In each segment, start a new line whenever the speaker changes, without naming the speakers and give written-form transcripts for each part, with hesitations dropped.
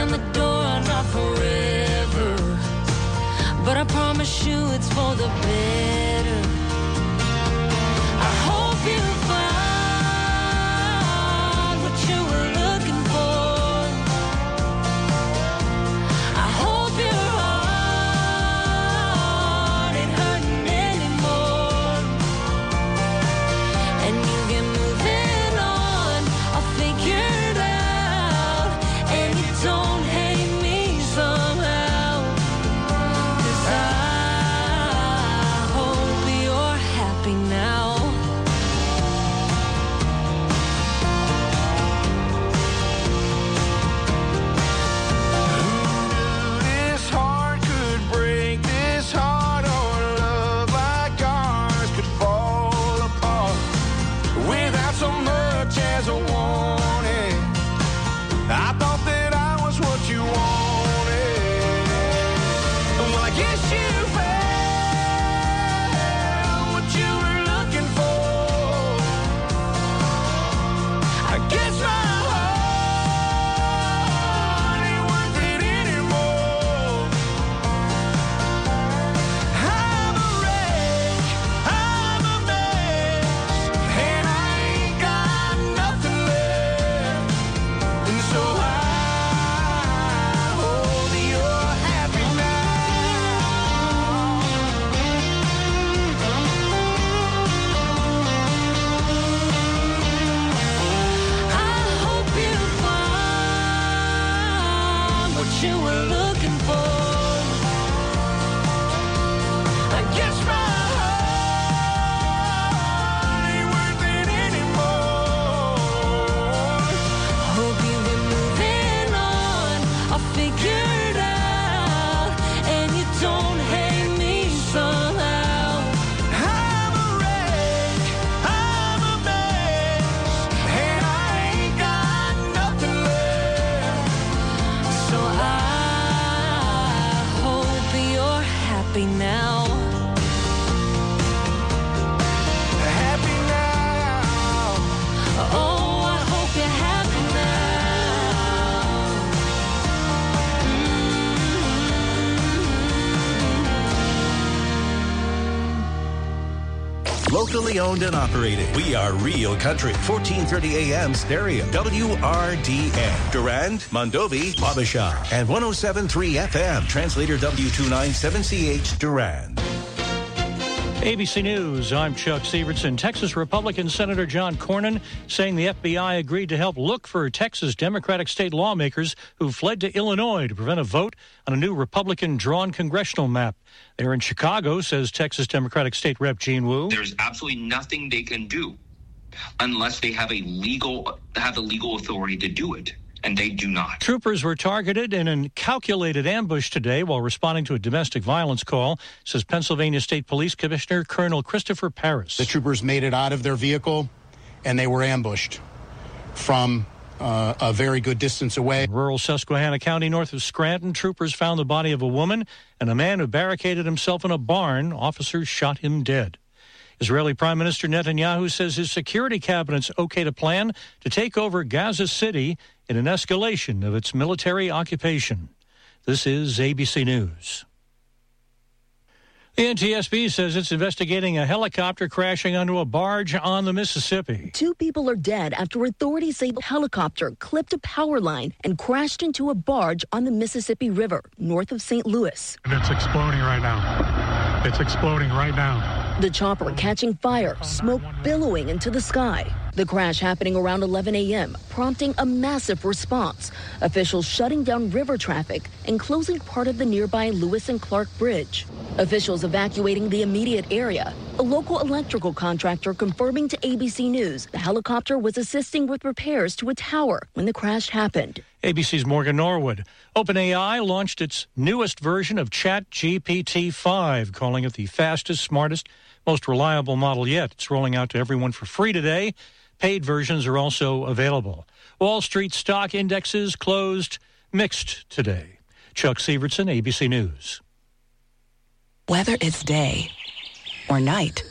the door, not forever, but I promise you it's for the better. I hope you find what you were looking for. I hope your heart ain't hurting anymore, and you get moving on. I'll figure it out, and you don't hate me somehow, 'cause I hope you're happy now.
This heart could break, this heart on love like ours could fall apart without so much as a warning. I thought that I was what you wanted. Well, I guess you found what you were looking for. I guess my heart ain't worth it anymore. I'm a wreck, I'm a mess, and I ain't got nothing left. And so I hope you're happy now. I hope you find what you were looking for. I guess my heart ain't worth it anymore. Hope you get moving on. I'll figure it out, and you don't hate me somehow. I'm a wreck, I'm a mess, and I ain't got nothing left. So I hope you're happy now. Happy now. Oh, I hope you're happy now.
Locally owned and operated. We are Real Country. 1430 AM stereo. WRDN. Durand, Mondovi, Wabasha. And 107.3 FM. Translator W297CH Durand.
ABC News, I'm Chuck Sievertson. Texas Republican Senator John Cornyn saying the FBI agreed to help look for Texas Democratic state lawmakers who fled to Illinois to prevent a vote on a new Republican-drawn congressional map. They're in Chicago, says Texas Democratic State Rep Gene Wu.
There's absolutely nothing they can do unless they have the legal authority to do it. And they do not.
Troopers were targeted in a calculated ambush today while responding to a domestic violence call, says Pennsylvania State Police Commissioner Colonel Christopher Paris.
The troopers made it out of their vehicle, and they were ambushed from a very good distance away.
In rural Susquehanna County, north of Scranton, troopers found the body of a woman and a man who barricaded himself in a barn. Officers shot him dead. Israeli Prime Minister Netanyahu says his security cabinet's okayed a plan to take over Gaza City in an escalation of its military occupation. This is ABC News. The NTSB says it's investigating a helicopter crashing onto a barge on the Mississippi.
2 people are dead after authorities say the helicopter clipped a power line and crashed into a barge on the Mississippi River, north of St. Louis.
And it's exploding right now. It's exploding right now.
The chopper catching fire, smoke billowing into the sky. The crash happening around 11 a.m., prompting a massive response. Officials shutting down river traffic and closing part of the nearby Lewis and Clark Bridge. Officials evacuating the immediate area. A local electrical contractor confirming to ABC News the helicopter was assisting with repairs to a tower when the crash happened.
ABC's Morgan Norwood. OpenAI launched its newest version of ChatGPT-5, calling it the fastest, smartest, most reliable model yet. It's rolling out to everyone for free today. Paid versions are also available. Wall Street stock indexes closed mixed today. Chuck Sievertson, ABC News.
Whether it's day or night,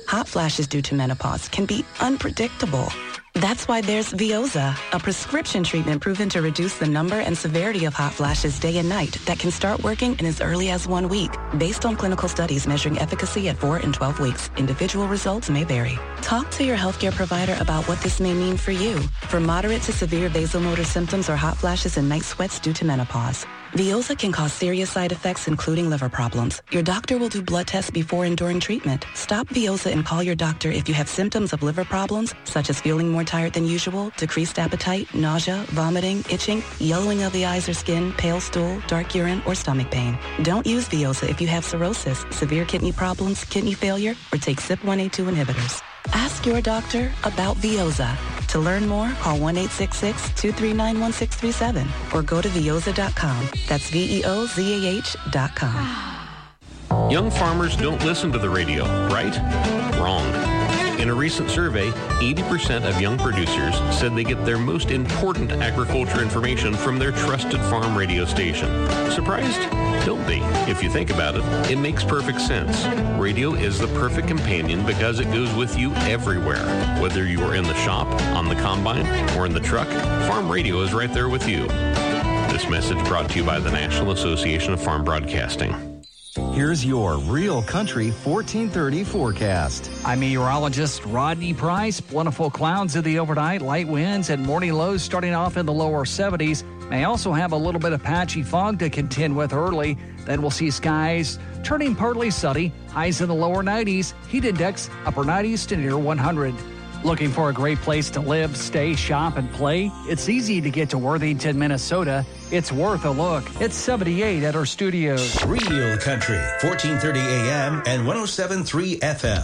Hot flashes due to menopause can be unpredictable. That's why there's Veoza, a prescription treatment proven to reduce the number and severity of hot flashes day and night that can start working in as early as 1 week. Based on clinical studies measuring efficacy at 4 and 12 weeks, individual results may vary. Talk to your healthcare provider about what this may mean for you. For moderate to severe vasomotor symptoms or hot flashes and night sweats due to menopause, Veoza can cause serious side effects, including liver problems. Your doctor will do blood tests before and during treatment. Stop Veoza and call your doctor if you have symptoms of liver problems, such as feeling more tired than usual, decreased appetite, nausea, vomiting, itching, yellowing of the eyes or skin, pale stool, dark urine, or stomach pain. Don't use Veoza if you have cirrhosis, severe kidney problems, kidney failure, or take CYP1A2 inhibitors. Ask your doctor about Veoza. To learn more, call 1-866-239-1637 or go to Veoza.com. That's VEOZAH.com.
Young farmers don't listen to the radio, right? Wrong. In a recent survey, 80% of young producers said they get their most important agriculture information from their trusted farm radio station. Surprised? Don't be. If you think about it, it makes perfect sense. Radio is the perfect companion because it goes with you everywhere. Whether you are in the shop, on the combine, or in the truck, farm radio is right there with you. This message brought to you by the National Association of Farm Broadcasting.
Here's your Real Country 1430 forecast.
I'm meteorologist Rodney Price. Plentiful clouds in the overnight, light winds, and morning lows starting off in the lower 70s. May also have a little bit of patchy fog to contend with early. Then we'll see skies turning partly sunny, highs in the lower 90s, heat index upper 90s to near 100. Looking for a great place to live, stay, shop, and play? It's easy to get to Worthington, Minnesota. It's worth a look. It's 78 at our studios.
Real Country, 1430 AM and 107.3 FM.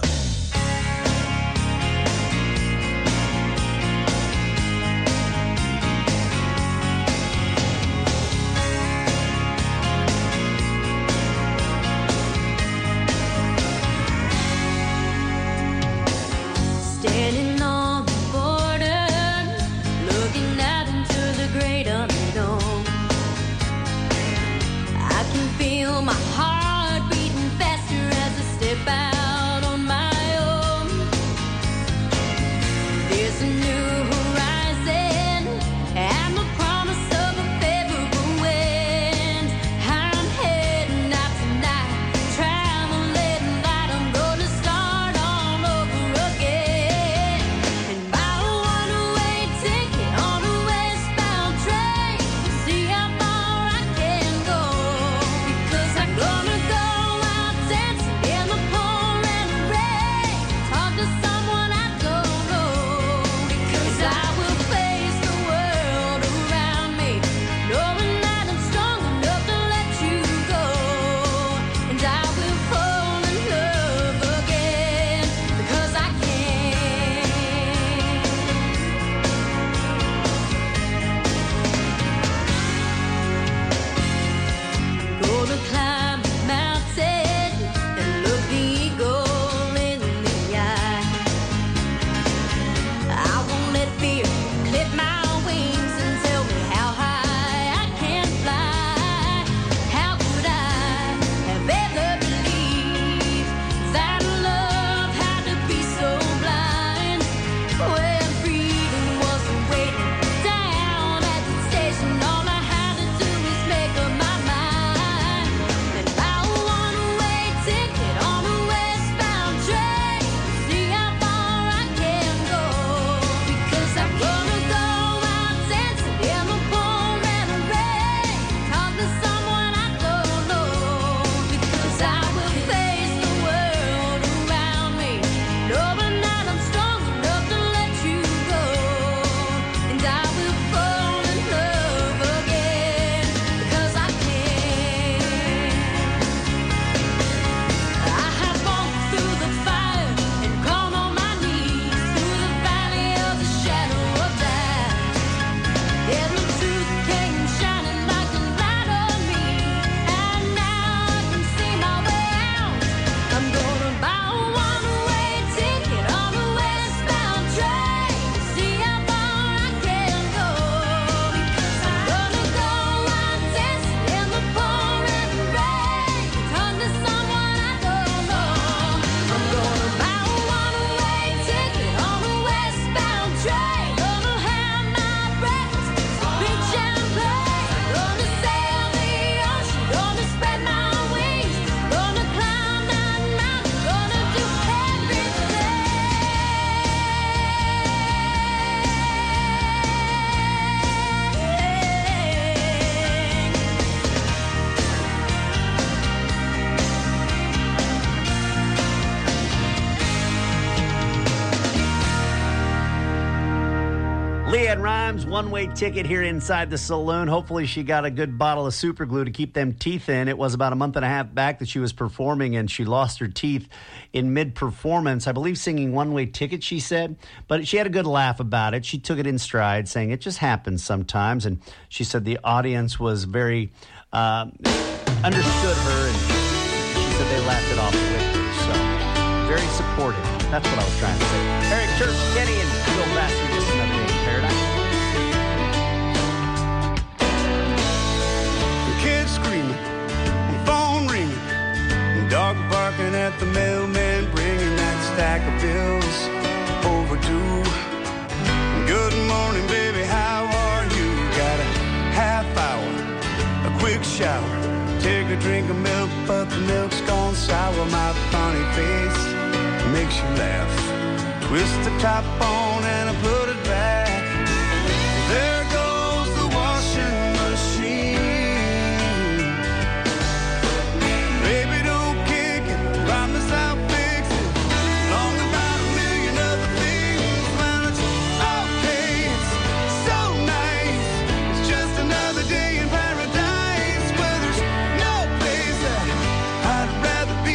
Standing on the border, looking out into the great unknown. I can feel my heart beating faster as I step out on my
LeAnn Rimes, one-way ticket here inside the saloon. Hopefully she got a good bottle of super glue to keep them teeth in. It was about a month and a half back that she was performing, and she lost her teeth in mid-performance. I believe singing One-Way Ticket, she said. But she had a good laugh about it. She took it in stride, saying it just happens sometimes. And she said the audience was very understood her, and she said they laughed it off with her. So very supportive. That's what I was trying to say. Eric Church, Kenny, and Bill Baxter, just another day in paradise.
Kids screaming, phone ringing, dog barking at the mailman, bringing that stack of bills overdue. Good morning, baby, how are you? Got a half hour, a quick shower, take a drink of milk, but the milk's gone sour. My funny face makes you laugh. Twist the top on and I put it back. There goes the washing machine. Baby, don't kick it, promise I'll fix it. Long about a million other things. Well, it's okay, it's so nice. It's just another day in paradise where there's no place that I'd rather be.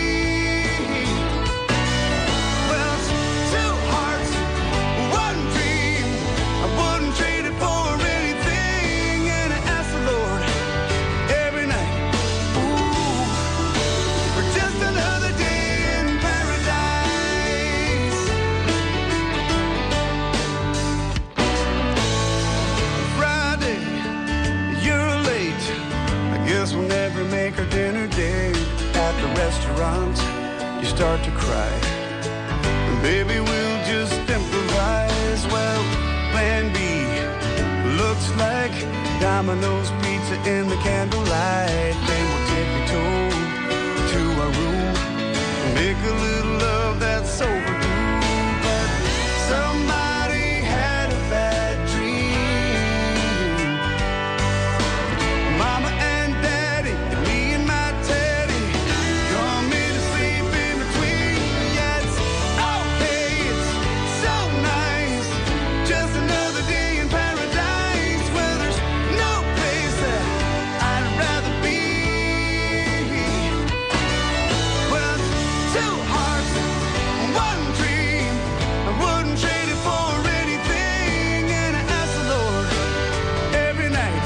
We'll never make our dinner date at the restaurant. You start to cry. Baby, we'll just improvise. Well, plan B looks like Domino's pizza in the candlelight. Then we'll tippy-toe to our room, make a little love that's overdue. But somebody had a bad dream. Mama and Daddy, me and my Teddy, come in to sleep in between. Yeah, it's okay, it's so nice. Just another day in paradise where there's no place that I'd rather be. Well, two hearts, one dream. I wouldn't trade it for anything. And I ask the Lord every night,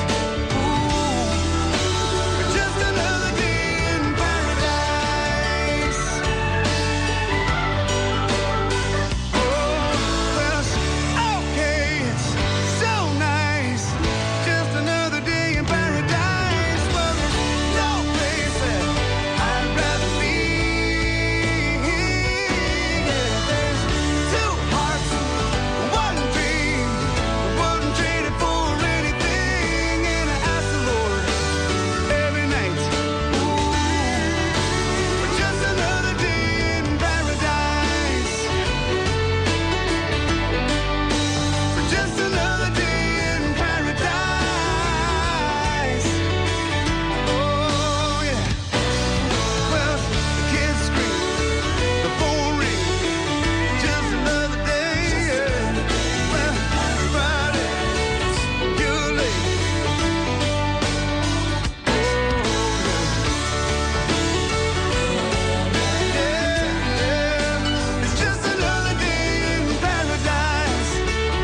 just another day in paradise. Oh, well, okay, it's so nice. Just another day in paradise. Well, there's no place that I'd rather be. Yeah, there's two hearts, one dream. I wouldn't trade it for anything. And I ask the Lord every night, just another day in paradise. Just another day in paradise. Oh, yeah. Well, the kids scream, the phone ring, just another day, yeah. Well, Friday, you're late. Yeah, it's just another day in paradise.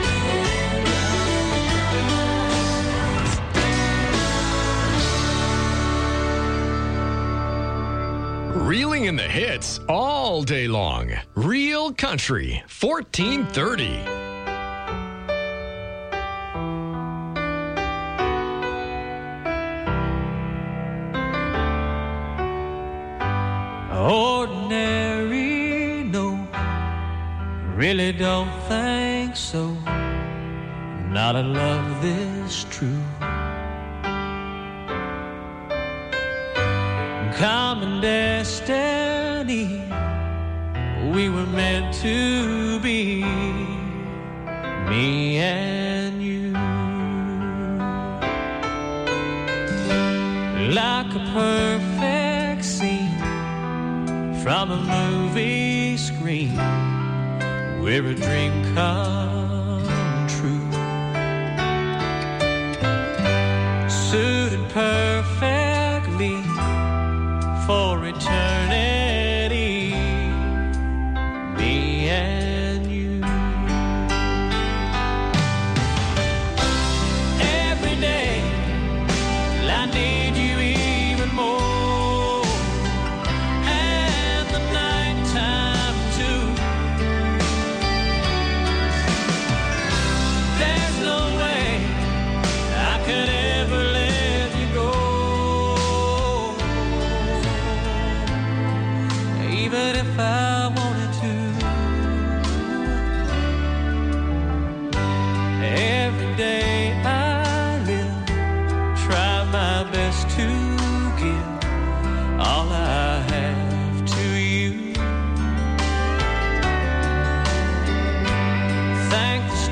Reeling in the hits all day long. Real Country, 1430.
Ordinary, no, really don't think so. Not a love this true. Common destiny, we were meant to be, me and you. Like a perfect scene from a movie screen, where a dream come true.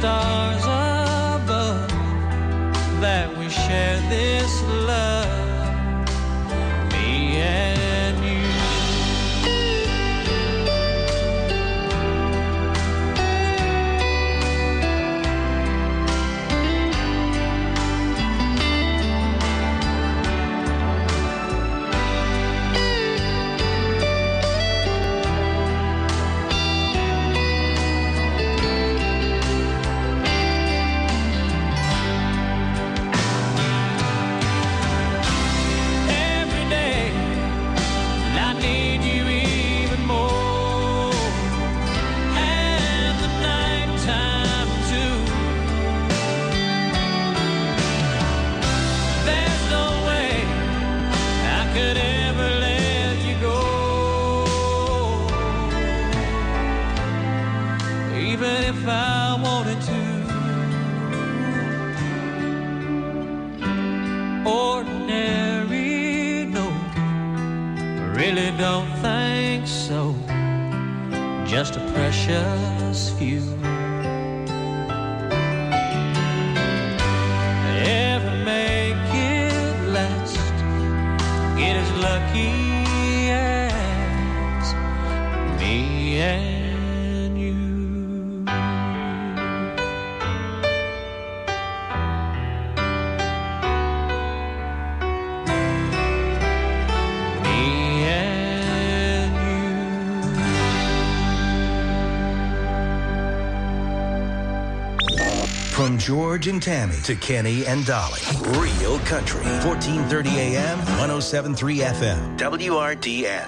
stars above that we share this love, me and you. Don't think so, just a precious few. Ever make it last, get as lucky as me and you.
From George and Tammy to Kenny and Dolly. Real Country. 1430 AM, 107.3 FM. WRDN.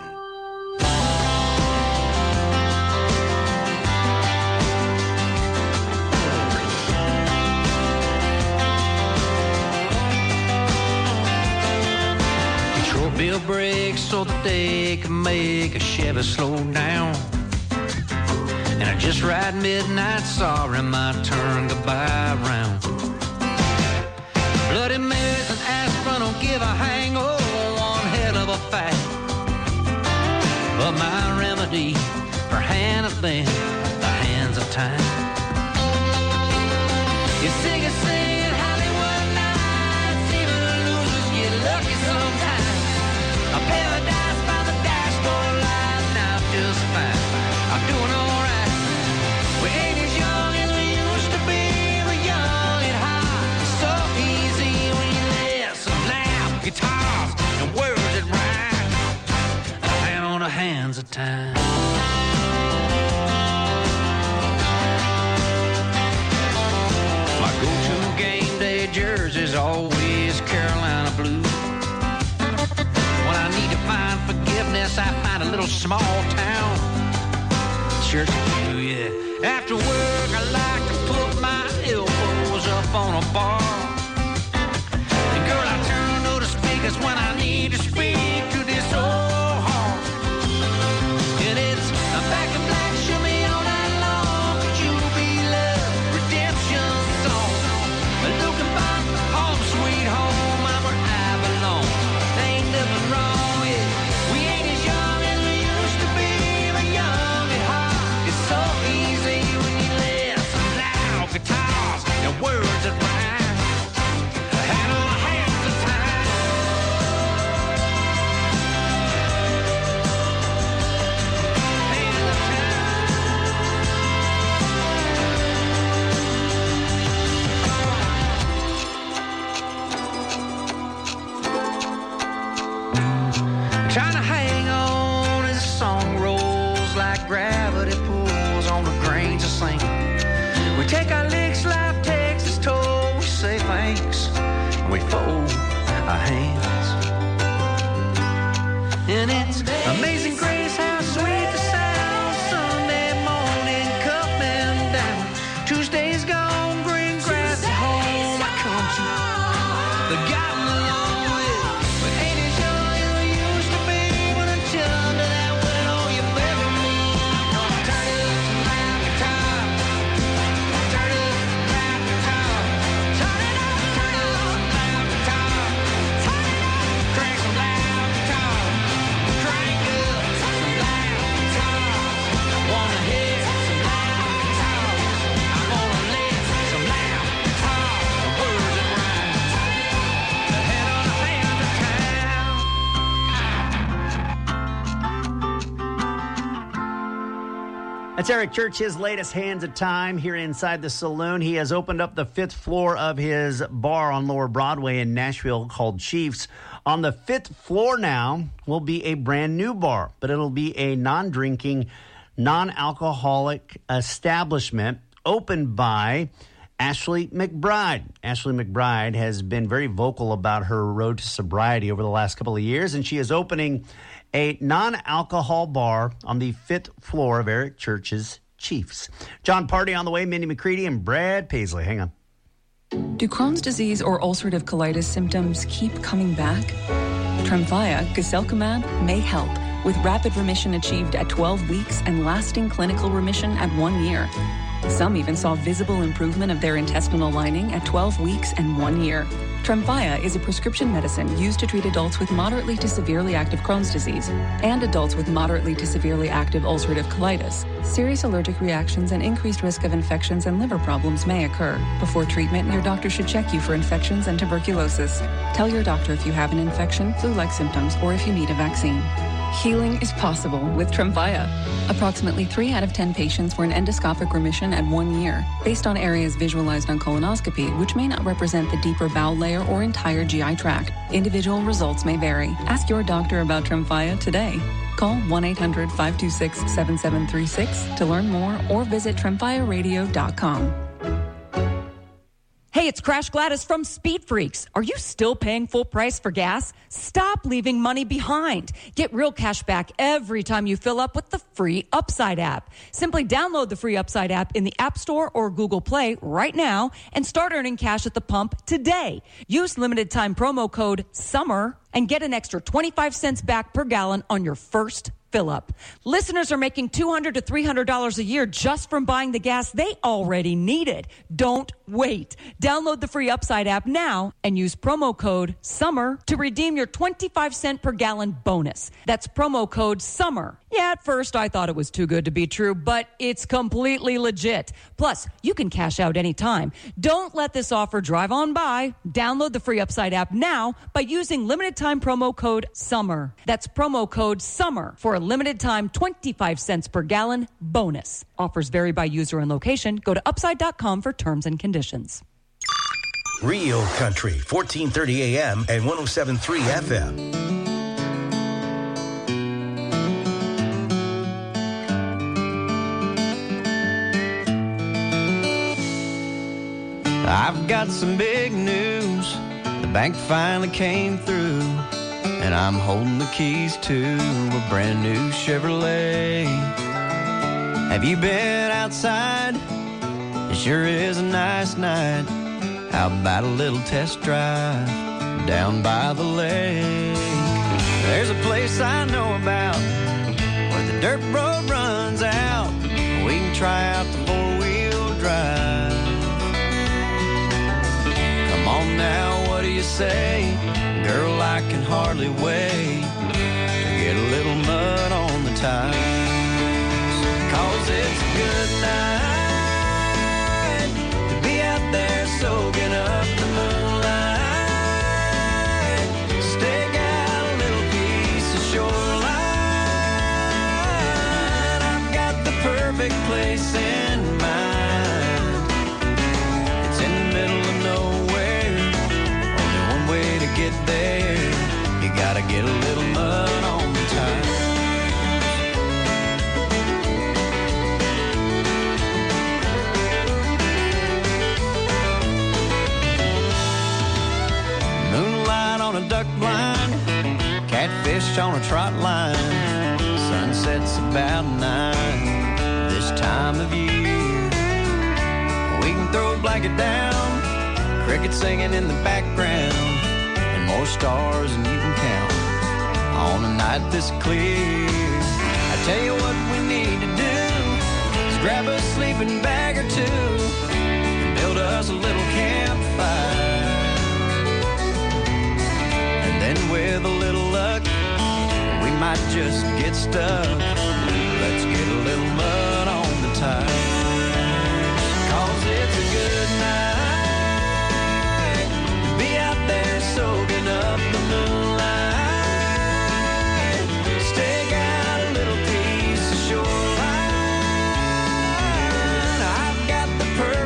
Control bill brakes so that they can make a Chevy slow down. And I just ride midnight, sorry, my turn to buy round. Bloody Marys and aspirin don't give a hangover, one hell of a fight. But my remedy for Hannah-Van, the hands of time. You sing and sing Hollywood nights, even losers get lucky sometimes. A paradise by the dashboard light, now just fine. I'm doing all right. We ain't as young as we used to be, we're young and hot. It's so easy when you listen loud guitars and words that rhyme. Hand on the hands of time. My go-to game day jersey's always Carolina blue. When I need to find forgiveness, I find a little small town church do, yeah. After work, I like to put my elbows up on a bar. And girl, I turn to the speakers when I need to speak to this old heart. And it's a back in black, shimmy all night long. Could you be love, redemption song? Looking back, home sweet home, I'm where I belong. There ain't nothing wrong, yeah. We ain't as young as we used to be, but young and hot. It's so easy when you listen loud guitars and words that rhyme. Hand on the hands of time. Hands of time. Trying to hang on as the song rolls like gravity pulls on the grains of sand. We take our licks, life takes its toll. We say thanks, and we fold our hands. And it's amazing grace how sweet the sound. Sunday morning coming down. Tuesday's gone, green grass at home. I come to the gotten along with. But ain't as young as we used to be. But until under that window, you better me. Turn it up some loud guitar. Turn it up some loud guitar. Turn it up some loud guitar. Turn it up, crank some loud guitar. Crank up.
It's Eric Church, his latest Hands of Time here inside the saloon. He has opened up the 5th floor of his bar on Lower Broadway in Nashville called Chiefs. On the 5th floor now will be a brand new bar, but it'll be a non-drinking, non-alcoholic establishment opened by Ashley McBride. Ashley McBride has been very vocal about her road to sobriety over the last couple of years, and she is opening a non-alcohol bar on the 5th floor of Eric Church's Chiefs. John Party on the way, Mindy McCready and Brad Paisley. Hang on.
Do Crohn's disease or ulcerative colitis symptoms keep coming back? Tremfya, guselkumab, may help, with rapid remission achieved at 12 weeks and lasting clinical remission at 1 year. Some even saw visible improvement of their intestinal lining at 12 weeks and 1 year. Tremfya is a prescription medicine used to treat adults with moderately to severely active Crohn's disease and adults with moderately to severely active ulcerative colitis. Serious allergic reactions and increased risk of infections and liver problems may occur. Before treatment, your doctor should check you for infections and tuberculosis. Tell your doctor if you have an infection, flu-like symptoms, or if you need a vaccine. Healing is possible with Tremfya. Approximately 3 out of 10 patients were in endoscopic remission at 1 year, based on areas visualized on colonoscopy, which may not represent the deeper bowel layer or entire GI tract. Individual results may vary. Ask your doctor about Tremfya today. Call 1-800-526-7736 to learn more or visit TremfyaRadio.com.
Hey, it's Crash Gladys from Speed Freaks. Are you still paying full price for gas? Stop leaving money behind. Get real cash back every time you fill up with the free Upside app. Simply download the free Upside app in the App Store or Google Play right now and start earning cash at the pump today. Use limited time promo code SUMMER and get an extra 25 cents back per gallon on your first fill up. Listeners are making $200 to $300 a year just from buying the gas they already needed. Don't wait. Download the free Upside app now and use promo code SUMMER to redeem your 25 cent per gallon bonus. That's promo code SUMMER. Yeah, at first I thought it was too good to be true, but it's completely legit. Plus, you can cash out anytime. Don't let this offer drive on by. Download the free Upside app now by using limited time promo code SUMMER. That's promo code SUMMER for a limited time 25 cents per gallon bonus. Offers vary by user and location. Go to upside.com for terms and conditions.
Real Country, 1430 AM and 107.3 FM.
I've got some big news. The bank finally came through, and I'm holding the keys to a brand new Chevrolet. Have you been outside? It sure is a nice night. How about a little test drive down by the lake? There's a place I know about where the dirt road runs out. We can try out the four-wheel drive. Come on now, what do you say? Girl, I can hardly wait to get a little mud on the tires. 'Cause it's a good night to be out there soaking up the moonlight. Stake out a little piece of shoreline. I've got the perfect place in mind. It's in the middle of nowhere. Only one way to get there. You gotta get a little mud on the tires. Moonlight on a duck blind, catfish on a trot line. Sunset's about 9 this time of year. We can throw a blanket down, crickets singing in the background, and more stars than you can count on a night this clear. I tell you what we need to do is grab a sleeping bag or two and build us a little campfire. And then with a little luck, we might just get stuck. Let's get a little mud on the tires. 'Cause it's a good night to be out there soaking up the moonlight. Stake out a little piece of shoreline.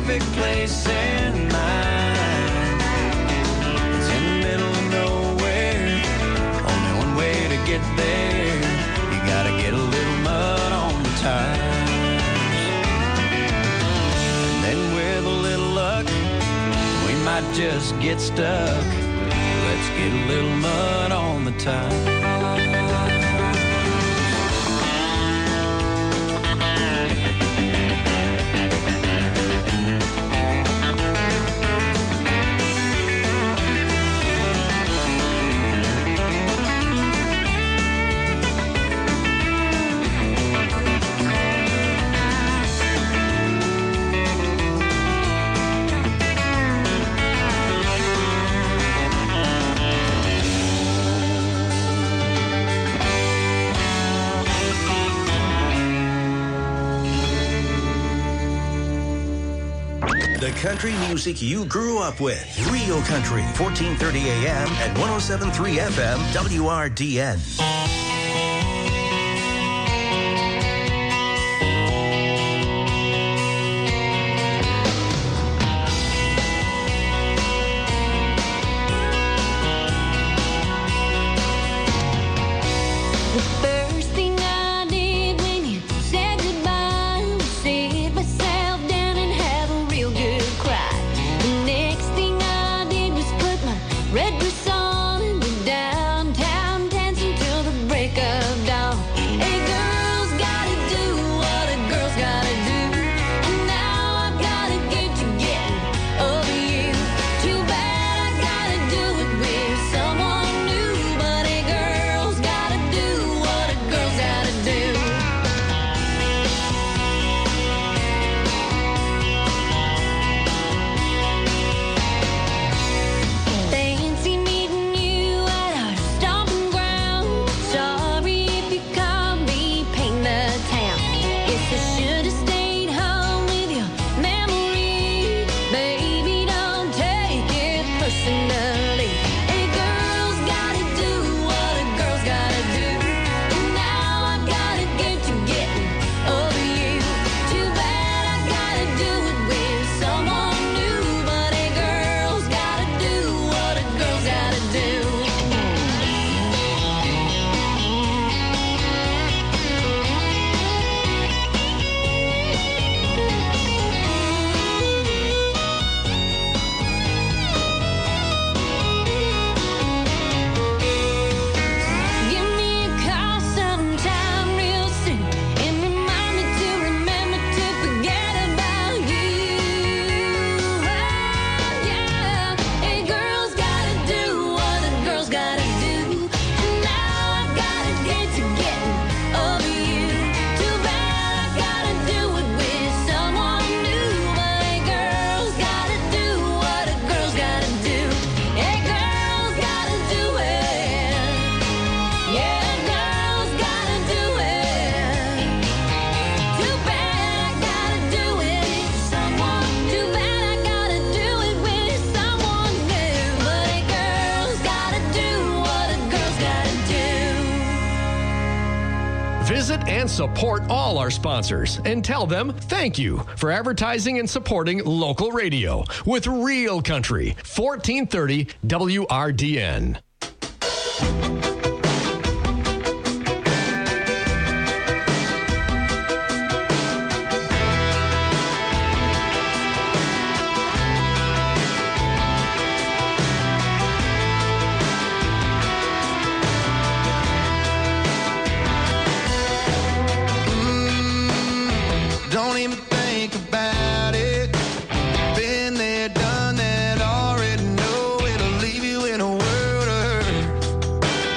perfect place in mind. It's in the middle of nowhere, only one way to get there. You gotta get a little mud on the tires. And then with a little luck, we might just get stuck. Let's get a little mud on the tires.
The country music you grew up with. Real Country, 1430 AM and 107.3 FM, WRDN.
First thing I did when you said goodbye was sit myself down and have a real good cry. The next thing I did was put my red boots on and go downtown dancing till the break of dawn. A girl's gotta do what a girl's gotta do, and now I've gotta get to getting over you. Too bad I gotta do it with someone new, but a girl's gotta do what a girl's gotta do. Fancy meeting you at our stomping ground. Sorry if you caught me painting the town. Guess I should have stayed home with your memory. Baby, don't take it personally. A girl's gotta do what a girl's gotta do, and now I've gotta get to getting over you. Too bad I gotta do it with someone new, but a girl's gotta do what a girl's gotta do. Give me a call sometime real soon and remind me to remember to forget about you. Oh, yeah. A girl's gotta do what a girl's gotta do, and now I've gotta get to getting over you. Too bad I gotta do it with someone new, but a girl's gotta do what a girl's gotta do. A girl's gotta do it. Yeah, a girl's gotta do it. Too bad I gotta do it with someone. Too bad I gotta do it with someone new, but a girl's gotta do what a girl's gotta do.
Visit and support all our sponsors and tell them thank you for advertising and supporting local radio with Real Country, 1430 WRDN.
Don't even think about it. Been there, done that, already know it'll leave you in a world of hurt.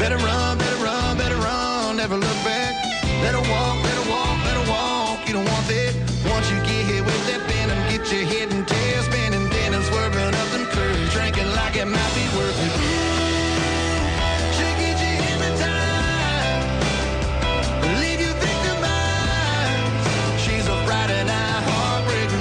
Better run, better run, better run, never look back. Better walk, better walk, better walk. You don't want that. Once you get hit with that venom, get your head and tail spinning, then and swerving up them curves, drinking like it might be worth it. She'll get you every time, leave you victimized. She's a Friday night heartbreaker.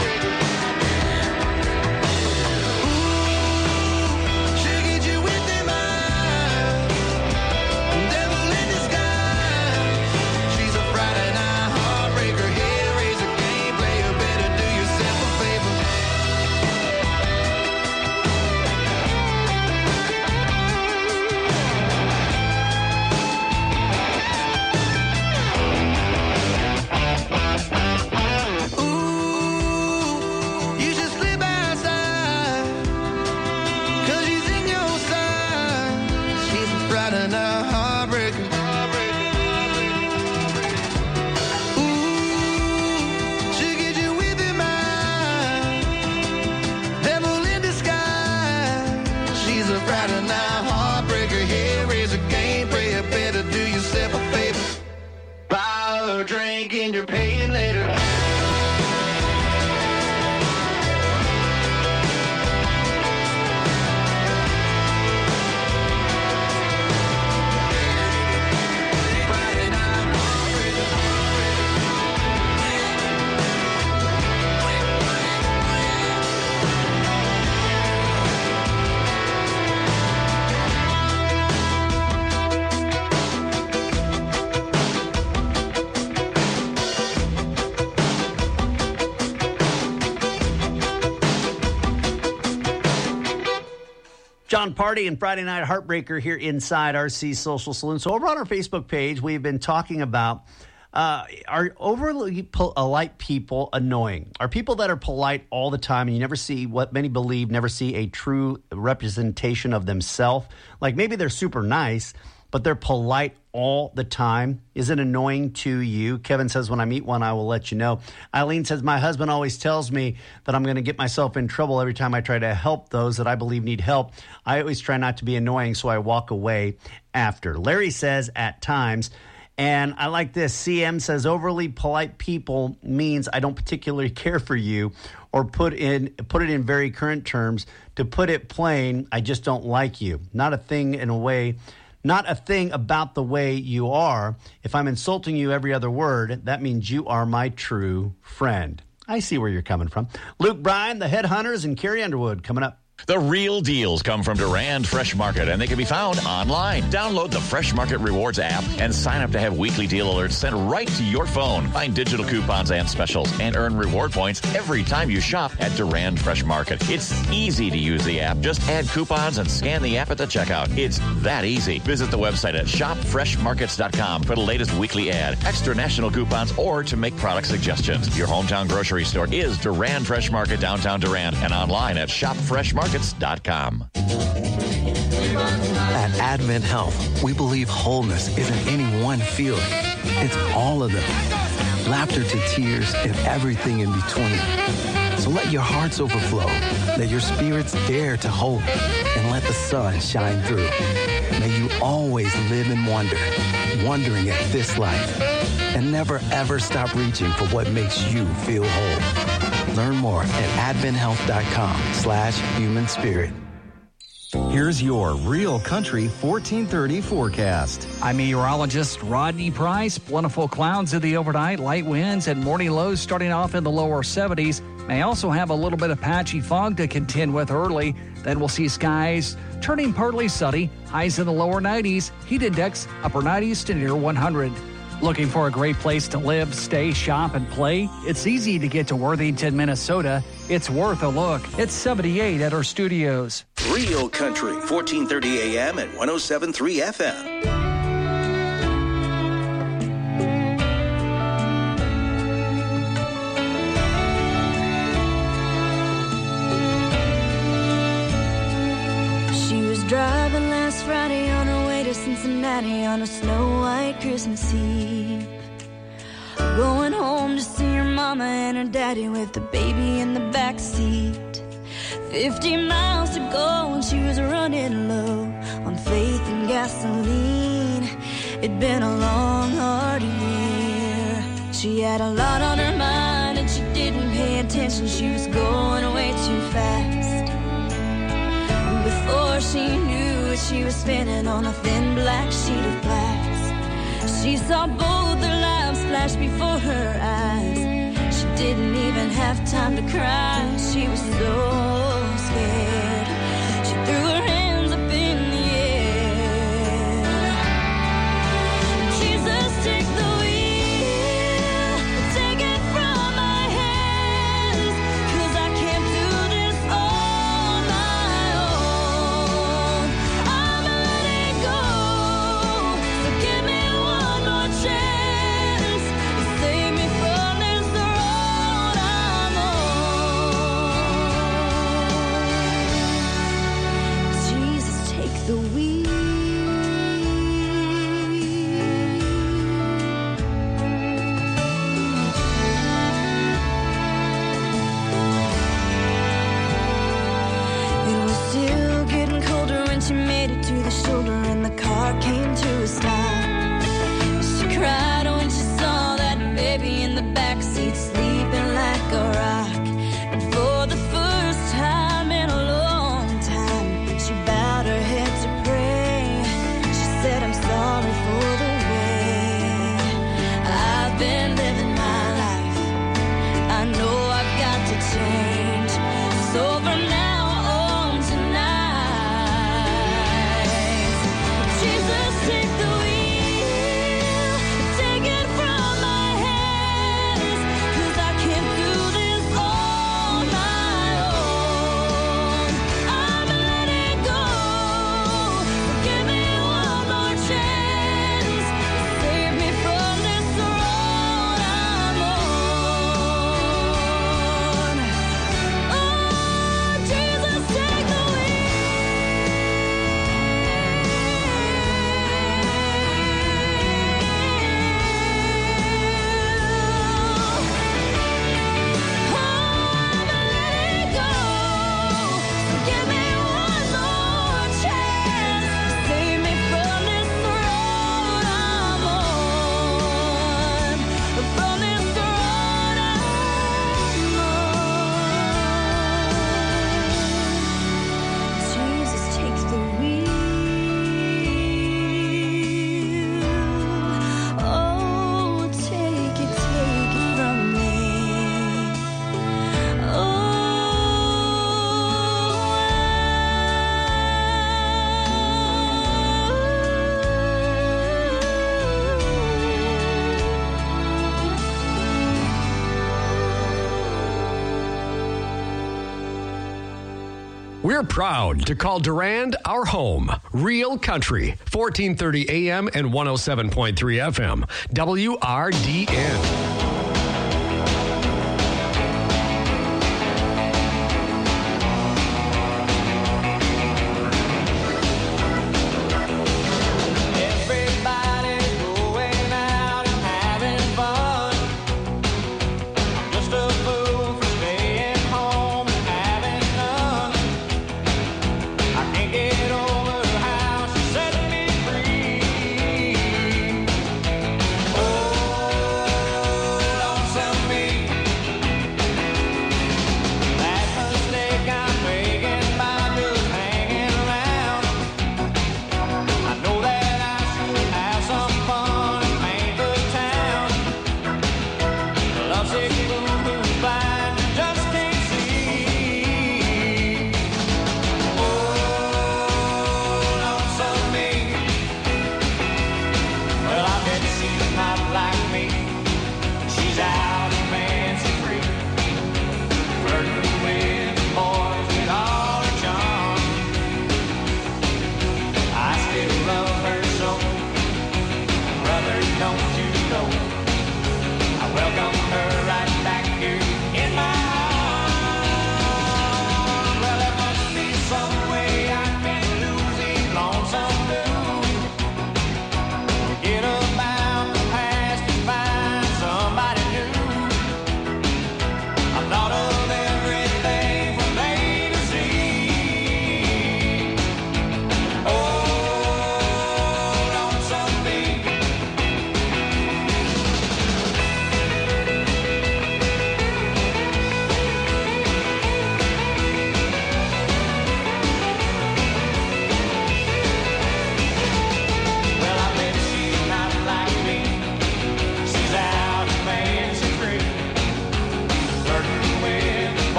Ooh, she'll get you with them eyes, devil in disguise. She's a Friday night heartbreaker. Hellraiser, game player, better do yourself a favor. Ooh, you should slip outside, 'cause she's in your side. She's a Friday night heartbreaker. Ooh, she'll get you with her mind, devil in disguise. She's a Friday night heartbreaker. Hellraiser, game player, better do yourself a favor. Buy her a drink and you're paying later. John Party and Friday Night Heartbreaker here inside RC Social Saloon. So over on our Facebook page, we've been talking about are overly polite people annoying? Are people that are polite all the time and you never see what many believe, never see a true representation of themselves? Like maybe they're super nice, but they're polite all the time. Is it annoying to you? Kevin says, when I meet one, I will let you know. Eileen says, my husband always tells me that I'm going to get myself in trouble every time I try to help those that I believe need help. I always try not to be annoying, so I walk away after. Larry says, at times. And I like this. CM says, overly polite people means I don't particularly care for you, or put it in very current terms. To put it plain, I just don't like you. Not a thing about the way you are. If I'm insulting you every other word, that means you are my true friend. I see where you're coming from. Luke Bryan, the Headhunters, and Carrie Underwood coming up.
The real deals come from Durand Fresh Market, and they can be found online. Download the Fresh Market Rewards app and sign up to have weekly deal alerts sent right to your phone. Find digital coupons and specials and earn reward points every time you shop at Durand Fresh Market. It's easy to use the app. Just add coupons and scan the app at the checkout. It's that easy. Visit the website at shopfreshmarkets.com for the latest weekly ad, extra national coupons, or to make product suggestions. Your hometown grocery store is Durand Fresh Market, downtown Durand, and online at shopfreshmarkets.com.
At Advent Health, we believe wholeness isn't any one feeling. It's all of them. Laughter to tears and everything in between. So let your hearts overflow. Let your spirits dare to hope. And let the sun shine through. May you always live in wonder, wondering at this life. And never ever stop reaching for what makes you feel whole. Learn more at adventhealth.com/human spirit.
Here's your Real Country 1430 forecast.
I'm meteorologist Rodney Price. Plentiful clouds in the overnight, light winds, and morning lows starting off in the lower 70s. May also have a little bit of patchy fog to contend with early. Then we'll see skies turning partly sunny, highs in the lower 90s, heat index upper 90s to near 100. Looking for a great place to live, stay, shop, and play? It's easy to get to Worthington, Minnesota. It's worth a look. It's 78 at our studios.
Real Country, 1430 AM and 107.3 FM.
She was driving last Friday on her way to Cincinnati on a snow-white Christmas Eve. Going home to see her mama and her daddy with the baby in the back seat. 50 miles to go and she was running low on faith and gas. gasoline. It'd been a long, hard year. She had a lot on her mind and she didn't pay attention. She was going way too fast. And before she knew it, she was spinning on a thin black sheet of glass. She saw both their lives flash before her eyes. She didn't even have time to cry. She was so scared. She threw her hands up in the air. Jesus, take the wheel, take it from my hands, 'cause I can't do this on my own. I'm letting go, so give me one more chance to save me from this road I'm on. Jesus, take the wheel. It was still getting colder when she made it to the shoulder and the car came to a stop. She cried when she saw that baby in the backseat sleeping like a rock. And for the first time in a long time, she bowed her head to pray. She said, I'm sorry for the way I've been living my life. I know I've got to change. So from now on tonight, Jesus, take the wheel, take it from my hands, 'cause I can't do this on my own. I'm letting go, give me one more chance, save me from this road I'm on. Oh, Jesus, take the give me one more chance, save me from this road I'm on, from this road I'm on. Jesus, take the wheel. Oh, take it from me.
We're proud to call Durand our home. Real Country, 1430 AM and 107.3 FM. WRDN.
Everybody's going out and having fun. I'm just a fool for staying home and having none. I can't get over how she set me free. Oh,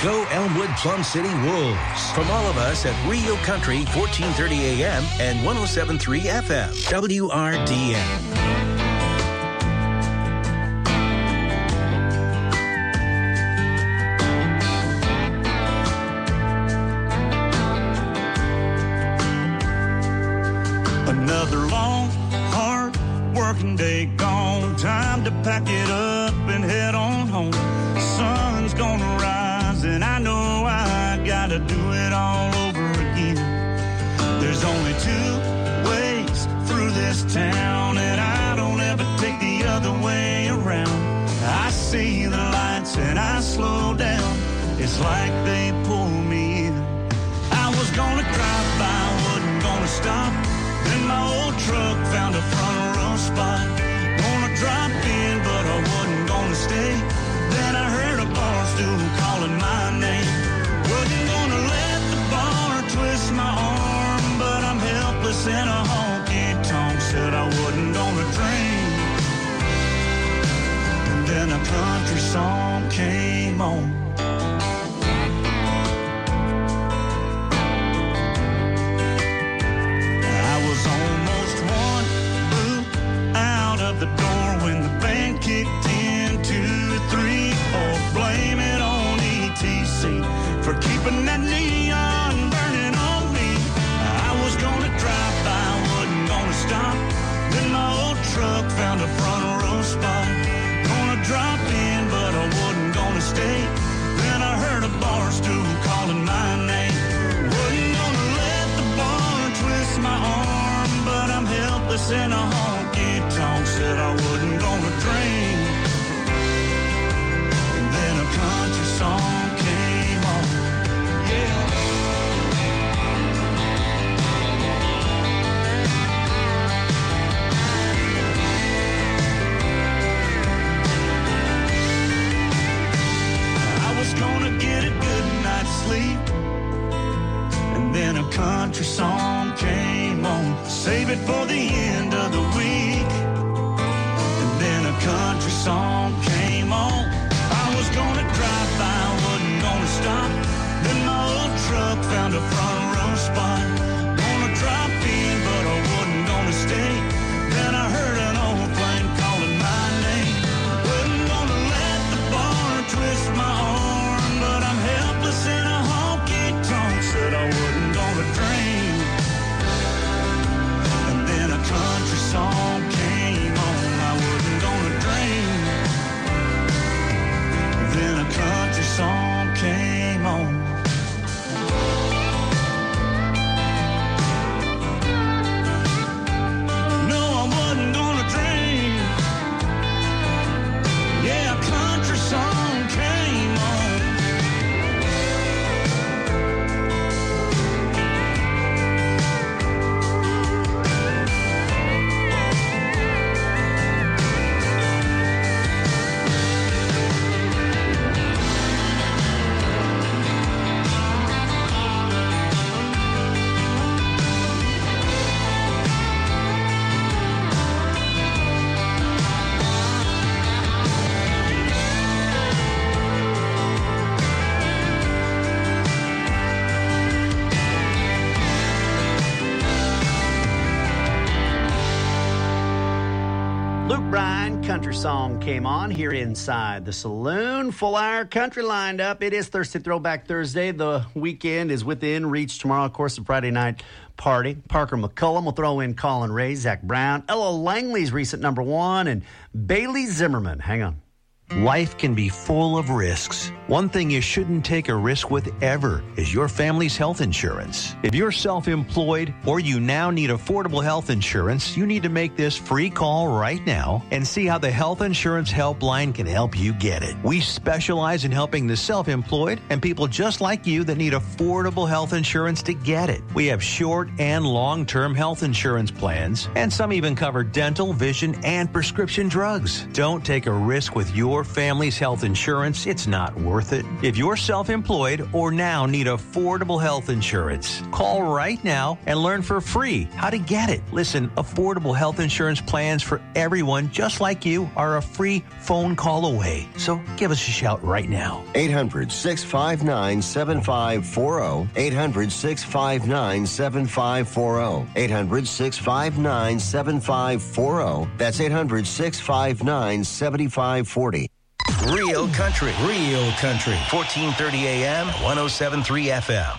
Go Elmwood Plum City Wolves. From all of us at Real Country, 1430 AM and 107.3 FM. WRDN.
Another long, hard working day gone. Time to pack it up and head on home. Sun's gonna rise and I know I gotta do it all over again. There's only two ways through this town and I don't ever take the other way around. I see the lights and I slow down. It's like they pull me in. I was gonna drive by, wasn't gonna stop. Then my old truck found a front row spot. Gonna drop in, but I wasn't gonna stay. Then I heard a bar stool calling my name. Wasn't gonna let the bar twist my arm, but I'm helpless in a honky-tonk. Said I wasn't gonna drink. And then a country song came on. The door when the band kicked in, 2, 3, 4. Blame it on ETC for keeping that neon burning on me. I was gonna drive by, wasn't gonna stop. Then my old truck found a front row spot. Gonna drop in, but I wasn't gonna stay. Then I heard a bar stool calling my name. Wasn't gonna let the bar twist my arm, but I'm helpless in a honky-tonk. Said I wasn't gonna drink. And then a country song came on. Yeah. I was gonna get a good night's sleep. And then a country song came on. Save it for the end of the week. Country song came on. I was gonna drive by, wasn't gonna stop. Then my old truck found a front row spot. Gonna drop in, but I wasn't gonna stay. Then I heard an old flame calling my name. Wasn't gonna let the bar twist my arm, but I'm helpless in a honky-tonk. Said I wasn't gonna drink. And then a country song came on. I wasn't gonna drink. Then a country song came on. No, I wasn't gonna drink. Yeah, a country song came on.
Luke Bryan, country song came on here inside the saloon. Full hour country lined up. It is Thursday Throwback Thursday. The weekend is within reach tomorrow. Of course, the Friday night party. Parker McCullum will throw in Colin Ray, Zach Brown, Ella Langley's recent #1, and Bailey Zimmerman. Hang on.
Life can be full of risks. One thing you shouldn't take a risk with ever is your family's health insurance. If you're self-employed or you now need affordable health insurance, you need to make this free call right now and see how the Health Insurance Helpline can help you get it. We specialize in helping the self-employed and people just like you that need affordable health insurance to get it. We have short and long-term health insurance plans, and some even cover dental, vision, and prescription drugs. Don't take a risk with your your family's health insurance, it's not worth it. If you're self-employed or now need affordable health insurance, call right now and learn for free how to get it. Listen, affordable health insurance plans for everyone just like you are a free phone call away. So give us a shout right now.
800-659-7540. 800-659-7540. 800-659-7540. That's 800-659-7540.
Real country. 1430 AM, 107.3 FM.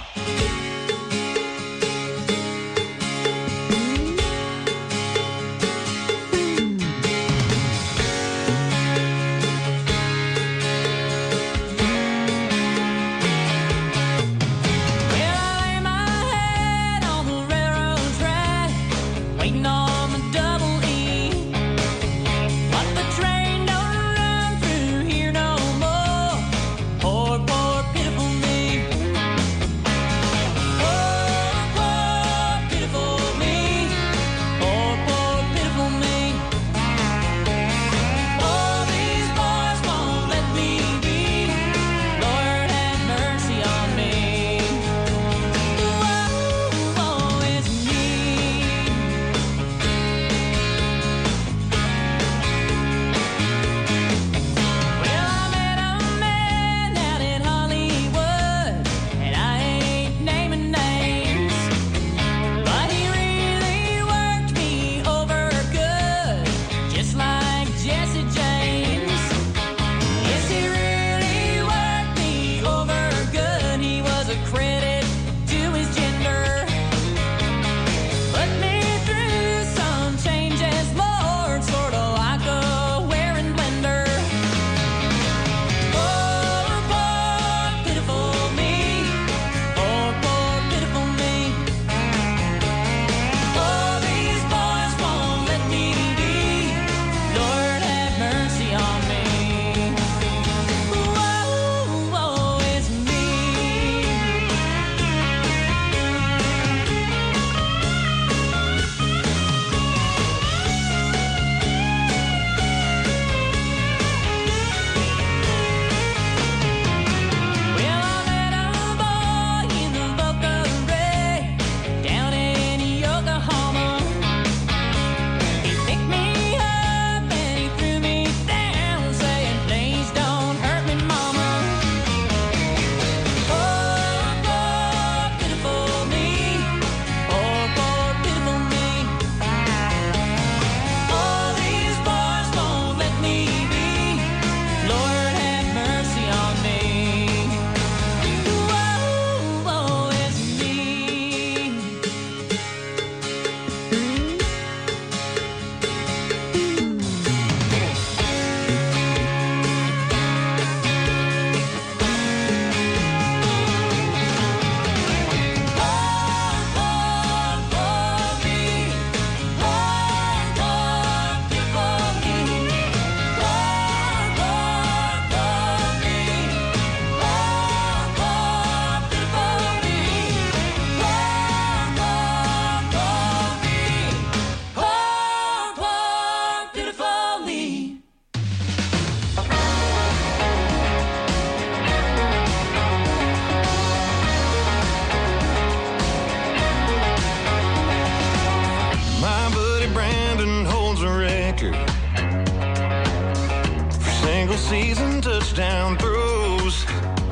season touchdown throws.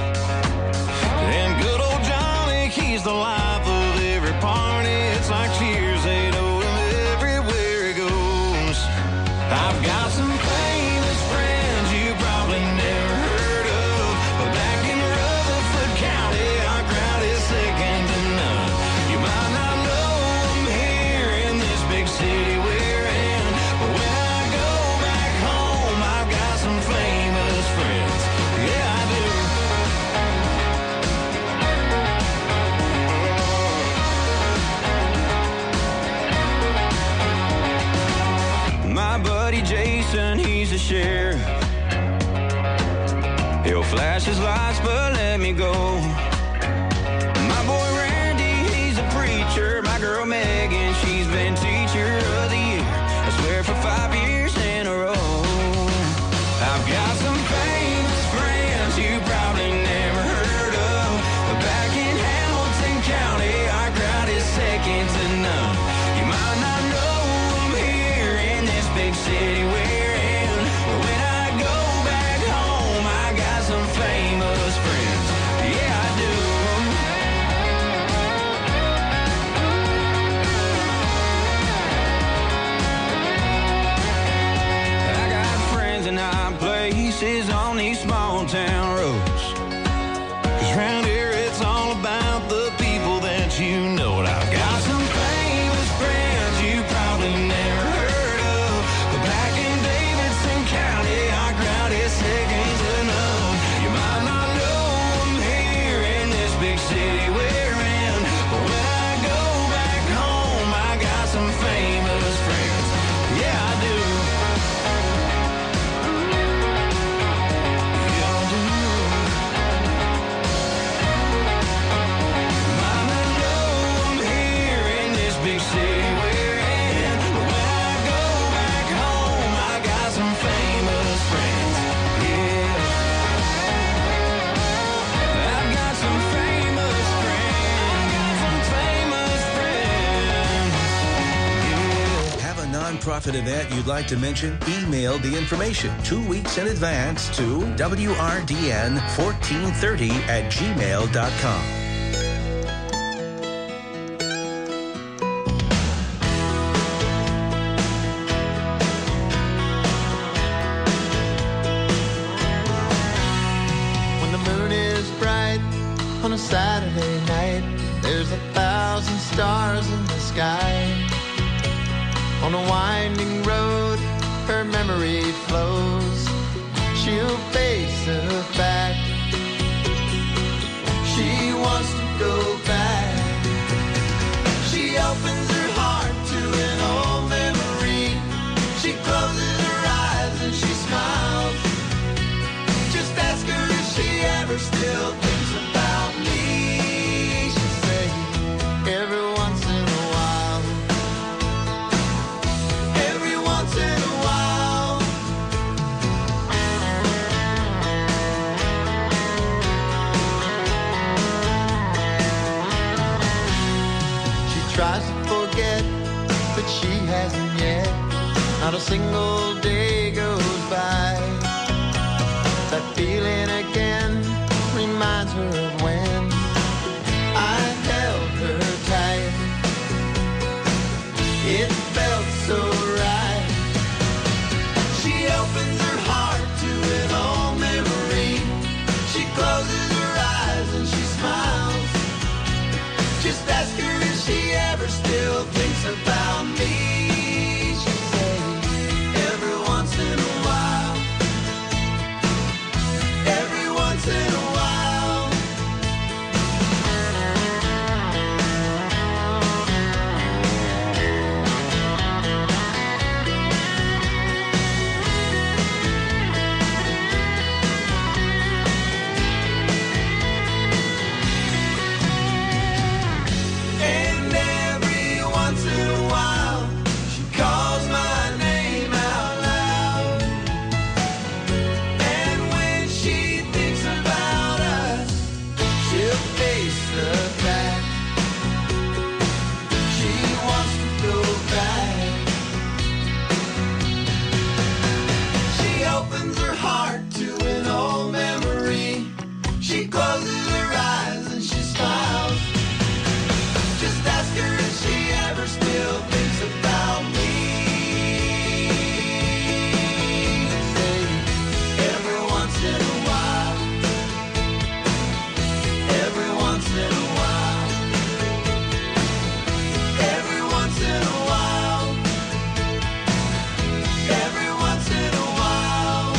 And good old Johnny, he's the life of every party. It's like cheers, they know him everywhere he goes. I've got some famous friends you probably never heard of, but back in Rutherford County, our crowd is second to none. You might not know them here in this big city we're in, but when I go back home, I've got some famous friends. Yeah, I do. My buddy Jason, he's a sheriff. He'll flash his lights, but let me go. My boy Randy, he's a preacher. My girl Megan, she's been teacher of the year, I swear, for 5 years in a row. I've got some
nonprofit event you'd like to mention? Email the information 2 weeks in advance to wrdn1430@gmail.com.
When the moon is bright on a Saturday night, there's 1,000 stars in the sky. On a winding road, her memory flows. She'll face the fact she wants to go back. She opens her heart to an old memory. She closes her eyes and she smiles. Just ask her if she ever still thinks about me. She'll say every once in a while. Every once in a while. She tries to forget, but she hasn't yet. Not a single day goes by. That feeling again reminds her of when I held her tight. It felt so right. She opens her heart to an old memory. She closes her eyes and she smiles. Just ask her if she ever still thinks about me. She'll say every once in a while. Every once in a while. And every once in a while, she calls my name out loud. And when she thinks about us, she'll face the fact she wants to go back. She opens her heart to an old memory. She closes her eyes and she smiles. Just ask her if she ever still thinks about me. Say every once in a while. Every once in a while. Every once in a while. Every once in a while.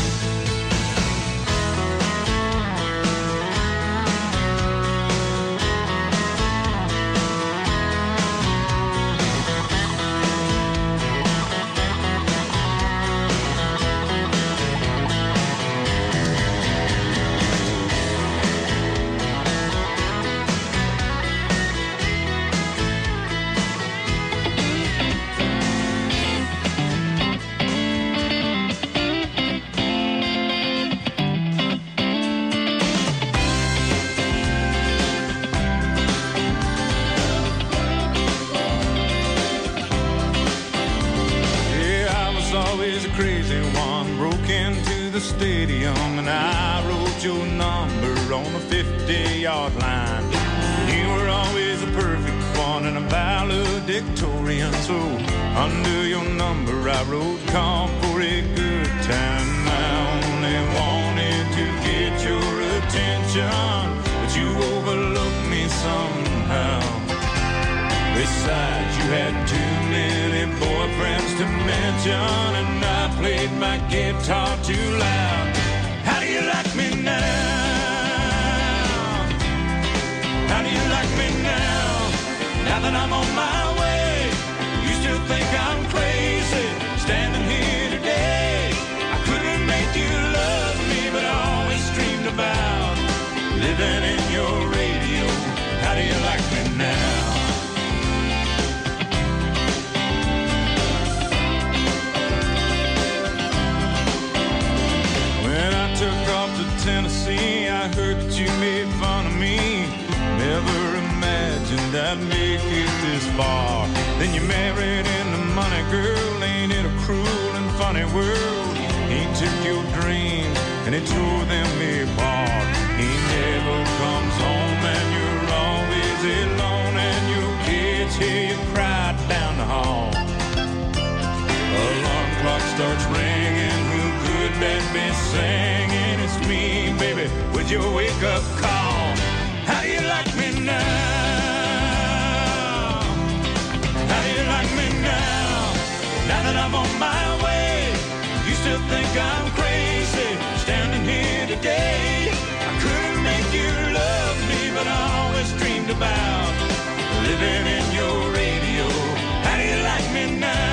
Yeah, I was always a crazy one. Broke into the stadium and I wrote your number on the 50-yard line. You were always a perfect one and a valedictorian. So under your number I wrote call for a good time. I only wanted to get your attention, but you overlooked me somehow. Besides, you had too many boyfriends to mention, and I played my guitar too loud. How do you like me now? How do you like me now? Now that I'm on my way, you still think I'm crazy, standing here today. I couldn't make you love me, but I always dreamed about living in your radio. How do you like me now? When I took off to Tennessee, I heard that you made fun of me. Never imagined I'd make
make it this far. Then you married into money, girl. Ain't it a cruel and funny world? He took your dreams and he tore them apart. He never comes home and you're always alone, and your kids hear you cry down the hall. Alarm clock starts ringing. Who could that be singing? It's me, baby, with your wake-up call. How do you like me now? How do you like me now? Now that I'm on my way, you still think I'm crazy standing here today. I couldn't make you love me, but I always dreamed about living in your radio. How do you like me now?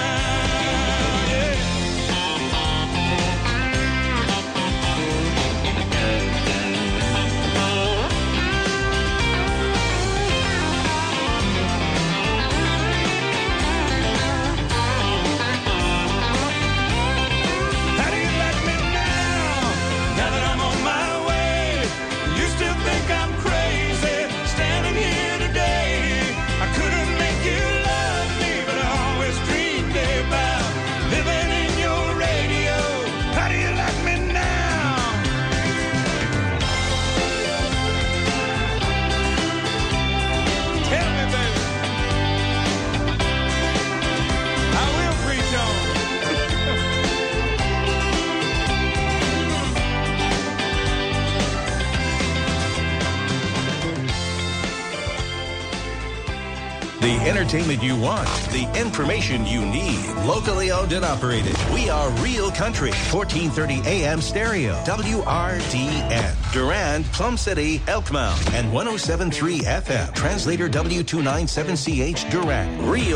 The entertainment you want, the information you need. Locally owned and operated. We are Real Country. 1430 AM stereo. WRDN. Durand, Plum City, Elkmount. And 107.3 FM. Translator W297CH Durand. Real